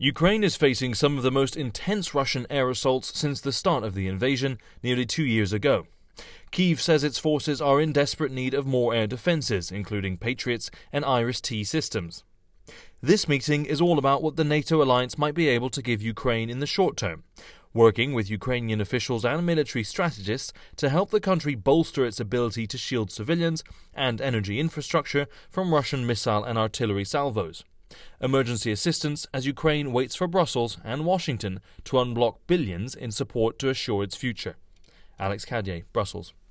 Ukraine is facing some of the most intense Russian air assaults since the start of the invasion nearly 2 years ago. Kyiv says its forces are in desperate need of more air defences, including Patriots and Iris-T systems. This meeting is all about what the NATO alliance might be able to give Ukraine in the short term, working with Ukrainian officials and military strategists to help the country bolster its ability to shield civilians and energy infrastructure from Russian missile and artillery salvos. Emergency assistance as Ukraine waits for Brussels and Washington to unblock billions in support to assure its future. Alex Cadier, Brussels.